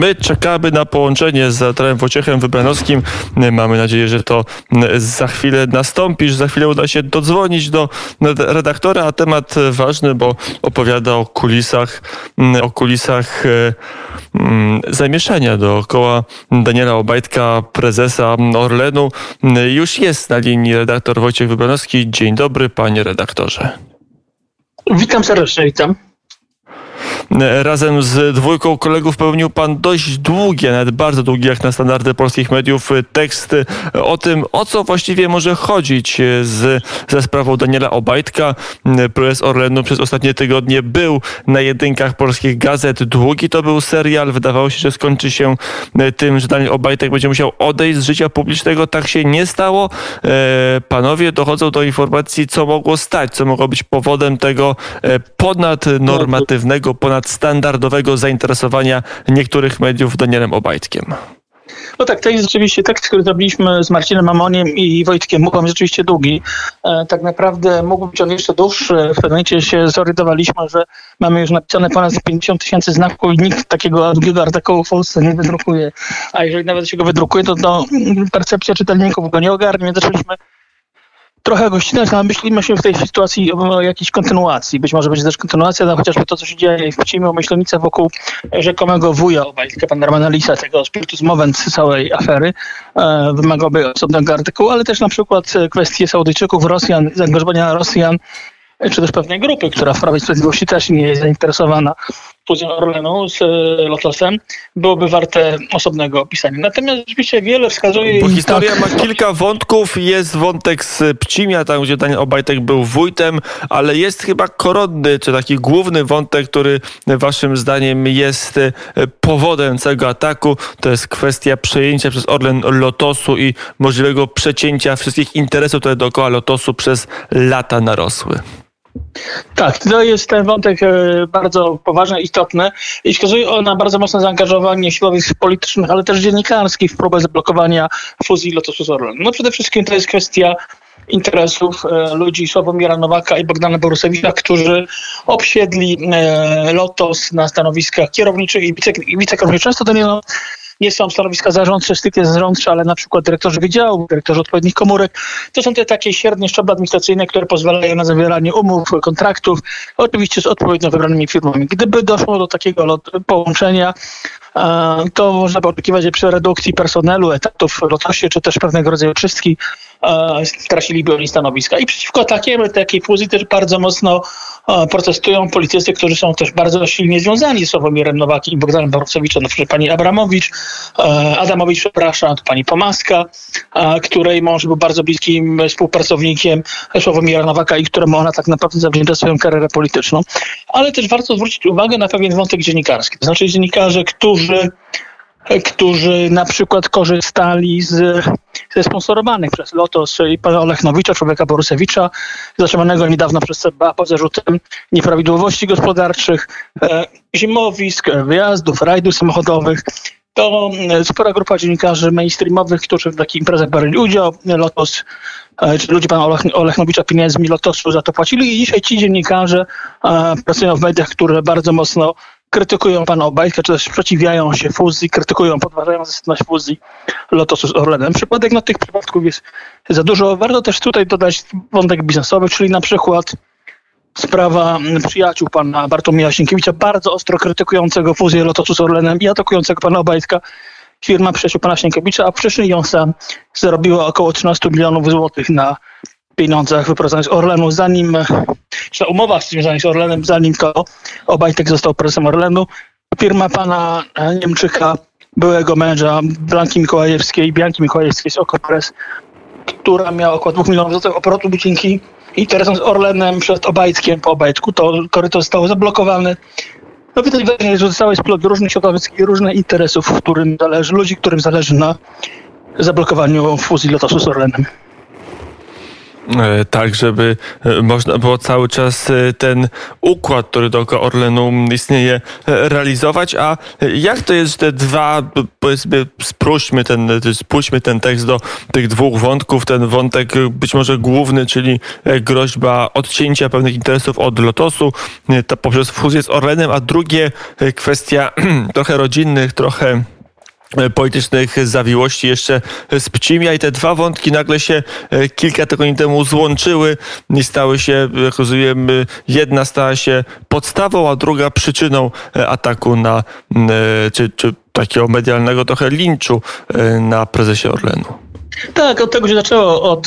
My czekamy na połączenie z senatorem Wojciechem Wybranowskim. Mamy nadzieję, że to za chwilę nastąpi, że za chwilę uda się dodzwonić do redaktora, a temat ważny, bo opowiada o kulisach zamieszania dookoła Daniela Obajtka, prezesa Orlenu. Już jest na linii redaktor Wojciech Wybranowski. Dzień dobry, panie redaktorze. Witam serdecznie, witam. Razem z dwójką kolegów pełnił pan dość długi, nawet bardzo długi jak na standardy polskich mediów, tekst o tym, o co właściwie może chodzić ze sprawą Daniela Obajtka. Prezes Orlenu przez ostatnie tygodnie był na jedynkach polskich gazet. Długi to był serial. Wydawało się, że skończy się tym, że Daniel Obajtek będzie musiał odejść z życia publicznego. Tak się nie stało. Panowie dochodzą do informacji, co mogło stać, co mogło być powodem tego ponadnormatywnego, ponadstandardowego zainteresowania niektórych mediów Danielem Obajtkiem. No tak, to jest rzeczywiście tekst, który zrobiliśmy z Marcinem Mamoniem i Wojtkiem Muchą, rzeczywiście długi. Tak naprawdę mógł być on jeszcze dłuższy. W pewnym momencie się zorientowaliśmy, że mamy już napisane ponad 50 000 znaków i nikt takiego długiego artykułu w Polsce nie wydrukuje. A jeżeli nawet się go wydrukuje, to percepcja czytelników go nie ogarnie. Zaczęliśmy trochę go ścinać, ale myślimy się w tej sytuacji o jakiejś kontynuacji. Być może będzie też kontynuacja, no chociażby to, co się dzieje w Pcimie, o Myślenicy wokół rzekomego wuja Obajtka, pana Romana Lisa, tego spiritus movens całej afery, wymagałoby osobnego artykułu, ale też na przykład kwestie Saudyjczyków, Rosjan, zaangażowania Rosjan, czy też pewnej grupy, która w Prawie i Sprawiedliwości też nie jest zainteresowana fuzją Orlenu z Lotosem, byłoby warte osobnego opisania. Natomiast rzeczywiście wiele wskazuje... Bo historia ma kilka wątków. Jest wątek z Pcimia, tam gdzie Daniel Obajtek był wójtem, ale jest chyba koronny, czy taki główny wątek, który waszym zdaniem jest powodem całego ataku. To jest kwestia przejęcia przez Orlen Lotosu i możliwego przecięcia wszystkich interesów, które dookoła Lotosu przez lata narosły. Tak, to jest ten wątek bardzo poważny, istotny i wskazuje on na bardzo mocne zaangażowanie środowisk politycznych, ale też dziennikarskich w próbę zablokowania fuzji Lotosu z Orlenem. No przede wszystkim to jest kwestia interesów ludzi Sławomira Nowaka i Bogdana Borusewicza, którzy obsiedli Lotos na stanowiskach kierowniczych i wicekierowniczych. Często to nie są stanowiska zarządcze, stricte zarządcze, ale na przykład dyrektorzy wydziałów, dyrektorzy odpowiednich komórek. To są te takie średnie szczeble administracyjne, które pozwalają na zawieranie umów, kontraktów, oczywiście z odpowiednio wybranymi firmami. Gdyby doszło do takiego połączenia, to można by oczekiwać, że przy redukcji personelu, etatów w Lotosie, czy też pewnego rodzaju czystki, straciliby oni stanowiska. I przeciwko takiej fuzji też bardzo mocno protestują politycy, którzy są też bardzo silnie związani z Sławomirem Nowakiem i Bogdanem Borusewiczem, na przykład pani Adamowicz, pani Pomaska, której mąż był bardzo bliskim współpracownikiem Sławomira Nowaka i któremu ona tak naprawdę zawdzięcza swoją karierę polityczną. Ale też warto zwrócić uwagę na pewien wątek dziennikarski. To znaczy dziennikarze, którzy na przykład korzystali ze sponsorowanych przez Lotos i pana Olechnowicza, człowieka Borusewicza, zatrzymanego niedawno przez CBA pod zarzutem nieprawidłowości gospodarczych, zimowisk, wyjazdów, rajdów samochodowych. To spora grupa dziennikarzy mainstreamowych, którzy w takich imprezach brali udział. Lotos, czy ludzie pana Olechnowicza pieniędzmi Lotosu za to płacili i dzisiaj ci dziennikarze pracują w mediach, które bardzo mocno krytykują pana Obajtka, czy też sprzeciwiają się fuzji, podważają zasadność fuzji Lotosu z Orlenem. Przypadek tych przypadków jest za dużo. Warto też tutaj dodać wątek biznesowy, czyli na przykład sprawa przyjaciół pana Bartłomieja Sienkiewicza, bardzo ostro krytykującego fuzję Lotosu z Orlenem i atakującego pana Obajtka. Firma przyjaciół pana Sienkiewicza, a wcześniej ją sam zarobiła około 13 milionów złotych na pieniądzach wyprowadzonych z Orlenu, na umowach związanych z Orlenem, zanim to Obajtek został prezesem Orlenu. Firma pana Niemczyka, byłego męża Bianki Mikołajewskiej z Okopres, która miała około 2 milionów złotych obrotu bucinki i teraz z Orlenem przed Obajtkiem, po Obajtku, to koryto zostało zablokowane. No widać wyraźnie, że zostały splot różnych środowisk i różnych interesów, którym zależy na zablokowaniu fuzji Lotosu z Orlenem. Tak, żeby można było cały czas ten układ, który dookoła Orlenu istnieje, realizować. A jak to jest, że te dwa, powiedzmy, spójrzmy ten tekst do tych dwóch wątków, ten wątek być może główny, czyli groźba odcięcia pewnych interesów od Lotosu poprzez fuzję z Orlenem, a drugie kwestia trochę rodzinnych, trochę politycznych zawiłości jeszcze z Pcimia i te dwa wątki nagle się kilka tygodni temu złączyły i stały się, jak rozumiem, jedna stała się podstawą, a druga przyczyną ataku na, czy takiego medialnego trochę linczu na prezesie Orlenu. Tak, od tego się zaczęło, od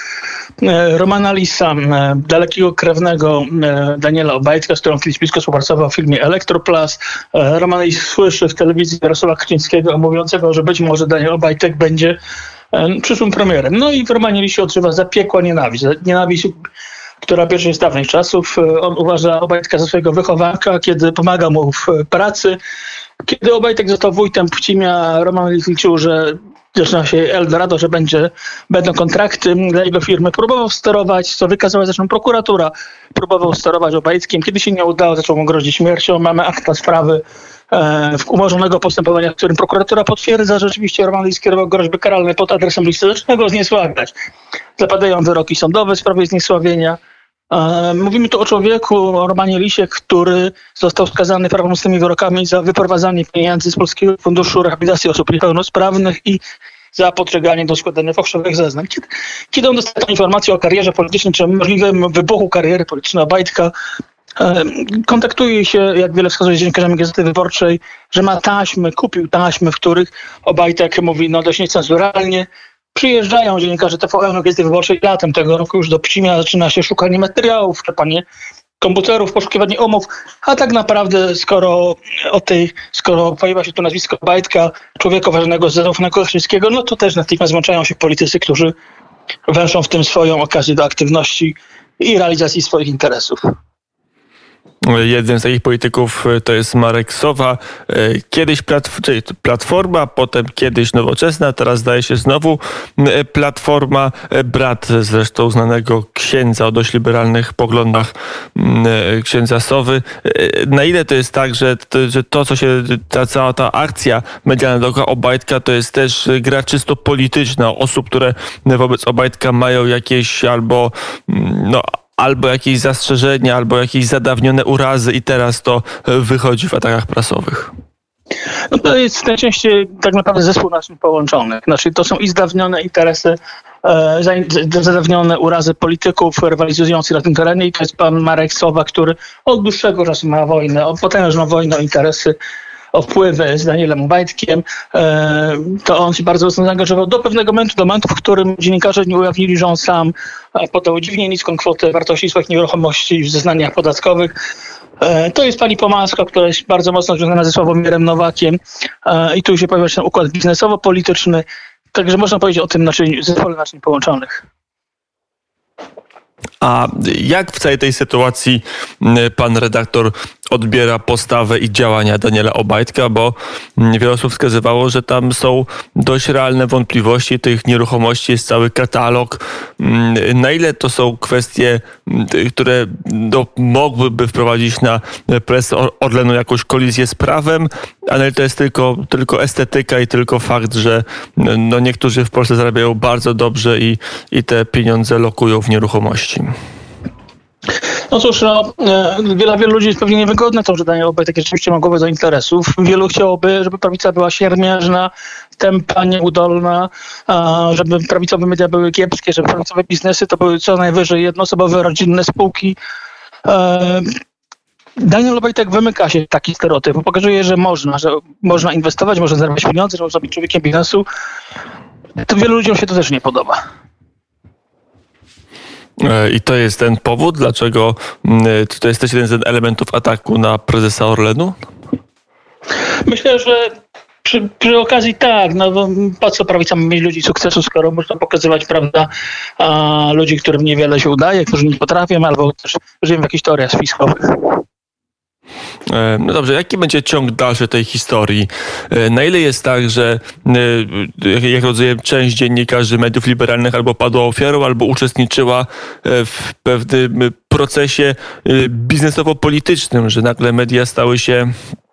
Romana Lisa, dalekiego krewnego Daniela Obajtka, z którym kiedyś blisko współpracował w filmie Elektroplas. Roman Lis słyszy w telewizji Jarosława Kaczyńskiego mówiącego, że być może Daniel Obajtek będzie przyszłym premierem. No i w Romanie Lisie odżywa zapiekła nienawiść. Nienawiść, która bierze się z dawnych czasów. On uważa Obajtka za swojego wychowanka, kiedy pomaga mu w pracy. Kiedy Obajtek został wójtem Pcimia, Roman Lis liczył, że zaczyna się Eldorado, że będą kontrakty dla jego firmy. Próbował sterować, co wykazała zresztą prokuratura, próbował sterować Obajtkiem. Kiedy się nie udało, zaczął mu grozić śmiercią. Mamy akta sprawy umorzonego postępowania, w którym prokuratura potwierdza, że rzeczywiście Roman Lis skierował groźby karalne pod adresem listy. Zaczyna go zniesławiać. Zapadają wyroki sądowe w sprawie zniesławienia. Mówimy tu o człowieku, o Romanie Lisie, który został skazany prawomocnymi wyrokami za wyprowadzanie pieniędzy z Polskiego Funduszu Rehabilitacji Osób Niepełnosprawnych i za podżeganie do składania fałszywych zeznań. Kiedy on dostał informację o karierze politycznej, czy o możliwym wybuchu kariery politycznej Obajtka, kontaktuje się, jak wiele wskazuje, z dziennikarzami Gazety Wyborczej, że ma taśmy, kupił taśmy, w których Obajtek mówi dość niecenzuralnie. Przyjeżdżają dziennikarze TVN, Gazety Wyborczej latem tego roku już do Pcimia, zaczyna się szukanie materiałów, czepanie komputerów, poszukiwanie umów, a tak naprawdę skoro pojawia się tu nazwisko Obajtka, człowieka uważanego za zaufanego Kaczyńskiego, no to też natychmiast włączają się politycy, którzy węszą w tym swoją okazję do aktywności i realizacji swoich interesów. Jeden z takich polityków to jest Marek Sowa. Kiedyś Platforma, potem kiedyś Nowoczesna, teraz zdaje się znowu Platforma. Brat zresztą znanego księdza o dość liberalnych poglądach, księdza Sowy. Na ile to jest tak, że to, co się, cała ta akcja medialna dookoła Obajtka, to jest też gra czysto polityczna osób, które wobec Obajtka mają jakieś albo jakieś zastrzeżenia, albo jakieś zadawnione urazy i teraz to wychodzi w atakach prasowych. No to jest najczęściej tak naprawdę zespół naczyń połączonych. Znaczy to są i zdawnione interesy, zadawnione urazy polityków rywalizujących na tym terenie i to jest pan Marek Sowa, który od dłuższego czasu ma wojnę, potężną wojnę o interesy, o wpływy z Danielem Obajtkiem. To on się bardzo mocno zaangażował do pewnego momentu, w którym dziennikarze nie ujawnili, że on sam podał dziwnie niską kwotę wartości swoich nieruchomości w zeznaniach podatkowych. To jest pani Pomaska, która jest bardzo mocno związana ze Sławomirem Nowakiem i tu się pojawia się układ biznesowo-polityczny. Także można powiedzieć o tym zespole naczyń połączonych. A jak w całej tej sytuacji pan redaktor odbiera postawę i działania Daniela Obajtka, bo wiele osób wskazywało, że tam są dość realne wątpliwości, tych nieruchomości jest cały katalog. Na ile to są kwestie, które mogłyby wprowadzić na presę Orlenu jakąś kolizję z prawem, a na ile to jest tylko estetyka i tylko fakt, że niektórzy w Polsce zarabiają bardzo dobrze i te pieniądze lokują w nieruchomości. No cóż, wielu ludzi jest pewnie niewygodne to, że Daniel Obajtek rzeczywiście ma głowę do interesów. Wielu chciałoby, żeby prawica była siermiężna, tępa, nieudolna, żeby prawicowe media były kiepskie, żeby prawicowe biznesy to były co najwyżej jednoosobowe, rodzinne spółki. Daniel Obajtek wymyka się taki stereotyp, pokazuje, że można inwestować, można zarabiać pieniądze, że można być człowiekiem biznesu. To wielu ludziom się to też nie podoba. I to jest ten powód, dlaczego to jest też jeden z elementów ataku na prezesa Orlenu? Myślę, że przy okazji tak, bo po co prawica ma mieć ludzi sukcesu, skoro można pokazywać, prawda, ludzi, którym niewiele się udaje, którzy nie potrafią, albo też żyją w jakichś teoriach spiskowych. No dobrze, jaki będzie ciąg dalszy tej historii? Na ile jest tak, że jak rozumiem, część dziennikarzy mediów liberalnych albo padła ofiarą, albo uczestniczyła w pewnym procesie biznesowo-politycznym, że nagle media stały się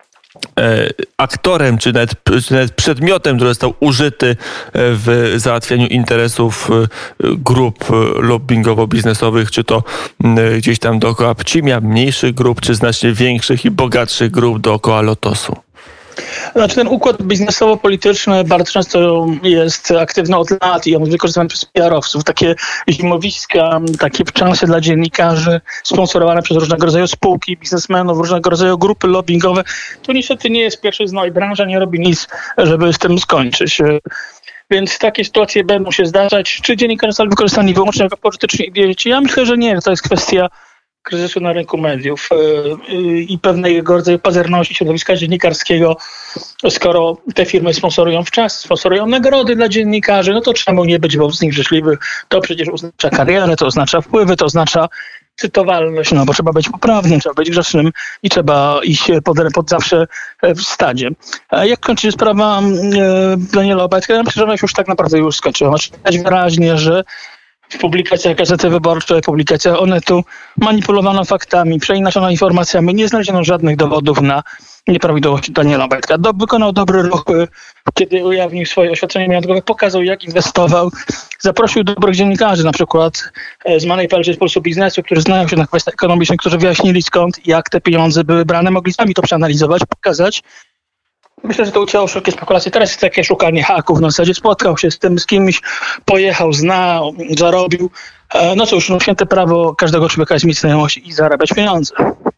aktorem, czy nawet przedmiotem, który został użyty w załatwianiu interesów grup lobbingowo-biznesowych, czy to gdzieś tam dookoła Pcimia, mniejszych grup, czy znacznie większych i bogatszych grup dookoła Lotosu? Znaczy ten układ biznesowo-polityczny bardzo często jest aktywny od lat i on jest wykorzystywany przez PR-owców. Takie zimowiska, takie szanse dla dziennikarzy sponsorowane przez różnego rodzaju spółki, biznesmenów, różnego rodzaju grupy lobbyingowe. To niestety nie jest pierwszy znoj. Branża nie robi nic, żeby z tym skończyć. Więc takie sytuacje będą się zdarzać. Czy dziennikarze zostali wykorzystani wyłącznie jako polityczni idioci? Ja myślę, że nie. To jest kwestia kryzysu na rynku mediów i pewnego rodzaju pazerności środowiska dziennikarskiego. Skoro te firmy sponsorują sponsorują nagrody dla dziennikarzy, no to czemu nie być wobec nich życzliwy? To przecież oznacza karierę, to oznacza wpływy, to oznacza cytowalność, no bo trzeba być poprawnym, trzeba być grzecznym i trzeba iść pod zawsze w stadzie. A jak kończy się sprawa Daniela Obajtka? Ja myślę, że ona się już tak naprawdę już skończyła. Znaczy, widać wyraźnie, że w publikacjach Gazety Wyborczej, publikacjach Onetu manipulowano faktami, przeinaczono informacjami, nie znaleziono żadnych dowodów na nieprawidłowości Daniela Obajtka. Wykonał dobry ruch, kiedy ujawnił swoje oświadczenie majątkowe, pokazał, jak inwestował, zaprosił dobrych dziennikarzy, na przykład z Money z Pulsu Biznesu, którzy znają się na kwestiach ekonomicznych, którzy wyjaśnili skąd i jak te pieniądze były brane, mogli sami to przeanalizować, pokazać. Myślę, że to ucięło wszelkie spekulacje. Teraz jest takie szukanie haków. Na zasadzie spotkał się z tym, z kimś, pojechał, zna, zarobił. No cóż, święte prawo każdego człowieka jest mieć znajomości i zarabiać pieniądze.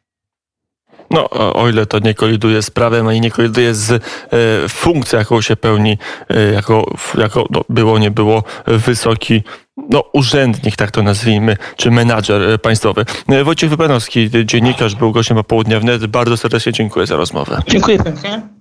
No, o ile to nie koliduje z prawem, ani nie koliduje z funkcją, jaką się pełni, jako było, nie było, wysoki urzędnik, tak to nazwijmy, czy menadżer państwowy. Wojciech Wybanowski, dziennikarz, był gościem Popołudnia Wnet. Bardzo serdecznie dziękuję za rozmowę. Dziękuję pięknie.